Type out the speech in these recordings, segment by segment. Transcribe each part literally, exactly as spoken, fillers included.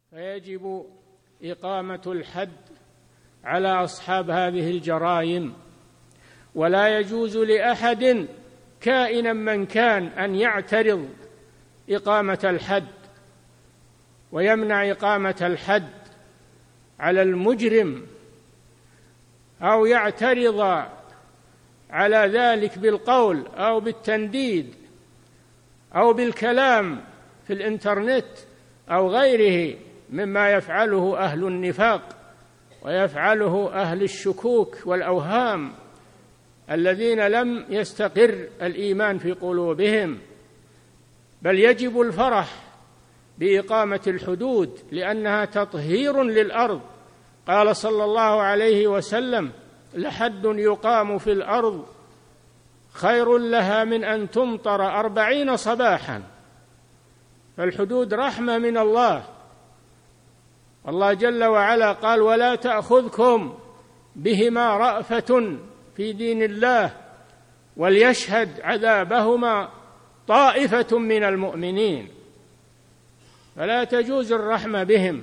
فيجب إقامة الحد على أصحاب هذه الجرائم، ولا يجوز لأحد كائنا من كان أن يعترض إقامة الحد ويمنع إقامة الحد على المجرم، أو يعترض على ذلك بالقول أو بالتنديد أو بالكلام في الإنترنت أو غيره مما يفعله أهل النفاق ويفعله أهل الشكوك والأوهام الذين لم يستقر الإيمان في قلوبهم. بل يجب الفرح بإقامة الحدود لأنها تطهير للأرض. قال صلى الله عليه وسلم: لحد يقام في الأرض خير لها من أن تمطر أربعين صباحا. فالحدود رحمة من الله. الله جل وعلا قال: ولا تأخذكم بهما رأفة في دين الله وليشهد عذابهما طائفة من المؤمنين. فلا تجوز الرحمة بهم،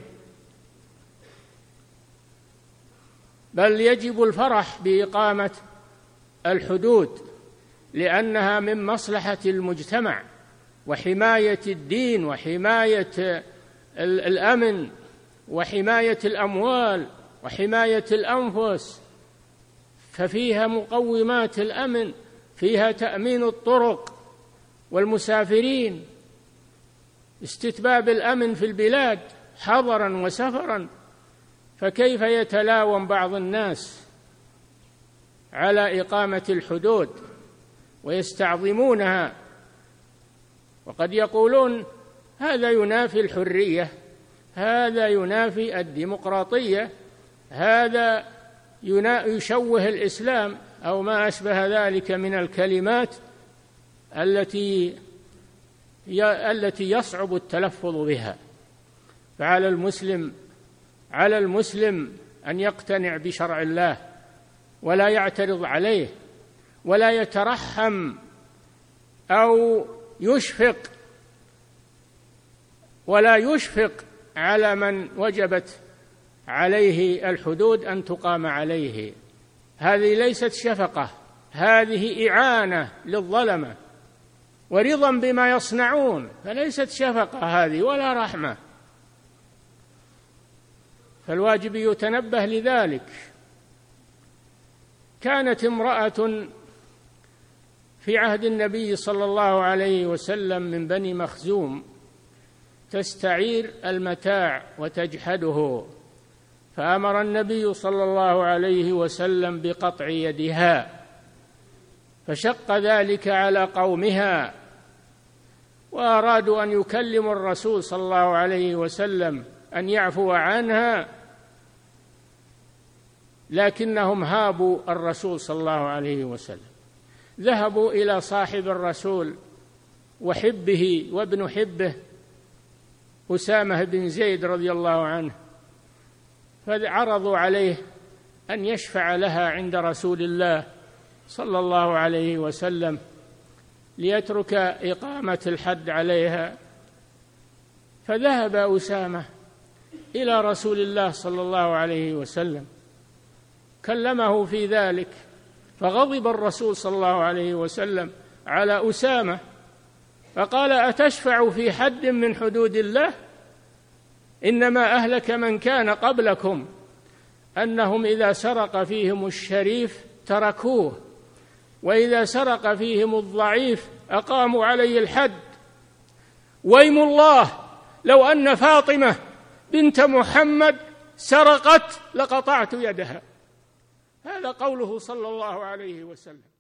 بل يجب الفرح بإقامة الحدود لأنها من مصلحة المجتمع وحماية الدين وحماية الأمن وحماية الأموال وحماية الأنفس. ففيها مقومات الأمن، فيها تأمين الطرق والمسافرين، استتباب الأمن في البلاد حضرا وسفرا. فكيف يتلاوم بعض الناس على إقامة الحدود ويستعظمونها، وقد يقولون هذا ينافي الحرية، هذا ينافي الديمقراطية، هذا يشوه الإسلام أو ما أشبه ذلك من الكلمات التي التي يصعب التلفظ بها. فعلى المسلم على المسلم أن يقتنع بشرع الله ولا يعترض عليه ولا يترحم أو يشفق ولا يشفق على من وجبت عليه الحدود أن تقام عليه. هذه ليست شفقة، هذه إعانة للظلمة ورضا بما يصنعون، فليست شفقة هذه ولا رحمة. فالواجب يتنبه لذلك. كانت امرأة في عهد النبي صلى الله عليه وسلم من بني مخزوم تستعير المتاع وتجحده، فأمر النبي صلى الله عليه وسلم بقطع يدها، فشق ذلك على قومها وأرادوا أن يكلموا الرسول صلى الله عليه وسلم أن يعفو عنها، لكنهم هابوا الرسول صلى الله عليه وسلم. ذهبوا إلى صاحب الرسول وحبه وابن حبه أسامة بن زيد رضي الله عنه، فعرضوا عليه أن يشفع لها عند رسول الله صلى الله عليه وسلم ليترك إقامة الحد عليها. فذهب أسامة إلى رسول الله صلى الله عليه وسلم كلمه في ذلك، فغضب الرسول صلى الله عليه وسلم على أسامة فقال: أتشفع في حد من حدود الله؟ إنما أهلك من كان قبلكم أنهم إذا سرق فيهم الشريف تركوه، وإذا سرق فيهم الضعيف أقاموا عليه الحد. ويم الله لو أن فاطمة بنت محمد سرقت لقطعت يدها. هذا قوله صلى الله عليه وسلم.